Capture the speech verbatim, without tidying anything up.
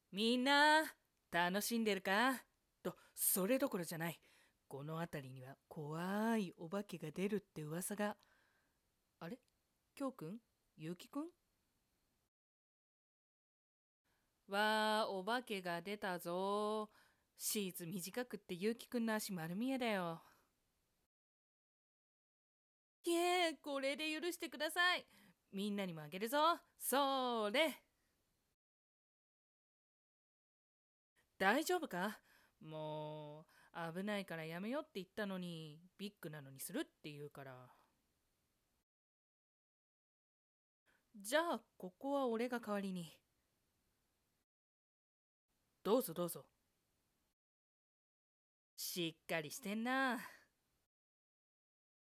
みんな、楽しんでるかと、それどころじゃない。この辺りには怖いお化けが出るって噂が。あれ、京くん、ゆうきくん。わー、お化けが出たぞ。シーツ短くってゆうきくんの足丸見えだよ。いえ、これで許してください。みんなにもあげるぞ。そーれ。大丈夫か？もう、危ないからやめようって言ったのに、ビッグなのにするって言うから。じゃあ、ここは俺が代わりに。どうぞどうぞ。しっかりしてんな。